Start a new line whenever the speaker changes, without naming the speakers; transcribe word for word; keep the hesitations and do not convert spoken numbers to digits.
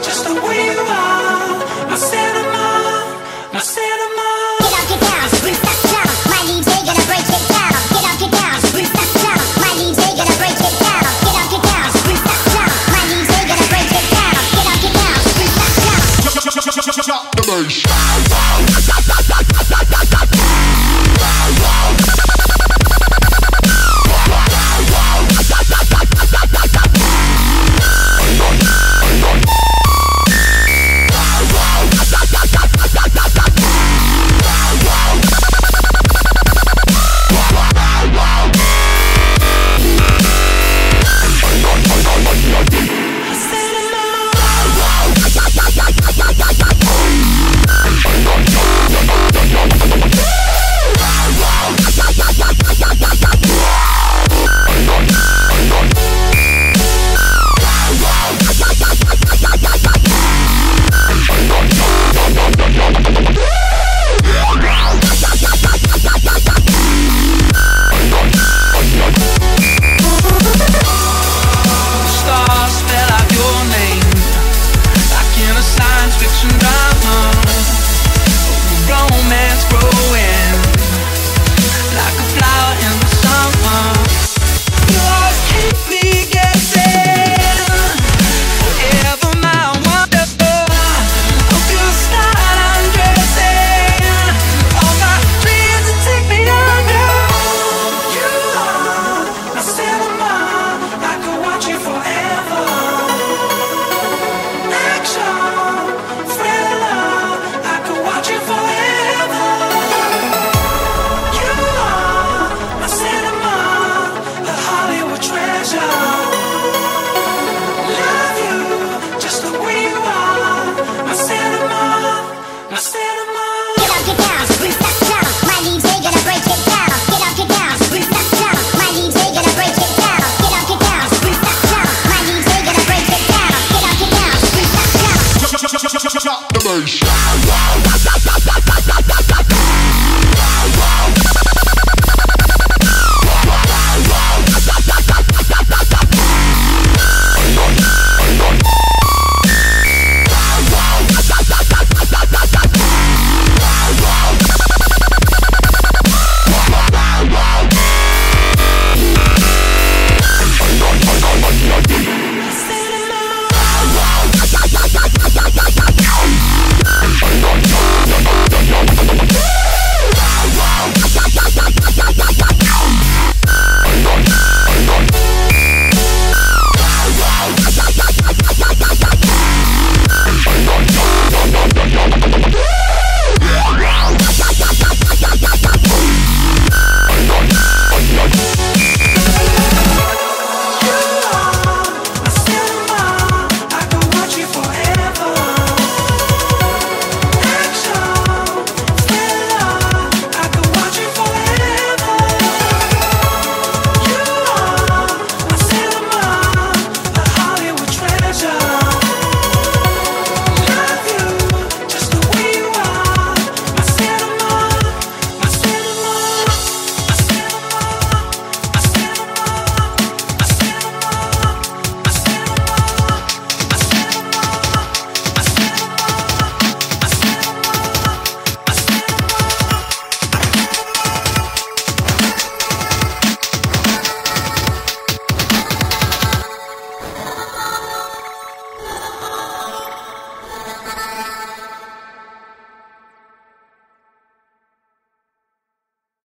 just the way you are. My cinema, my cinema.
Get up, get down, Bruce, that's down. My D J gonna break it down. Get up, get down, Bruce, that's down. My D J gonna break it down. Get up, get down, Bruce, that's down. My D J gonna break it down. Get up, get down, Bruce, that's down.
Drop the bass. Drop the bass.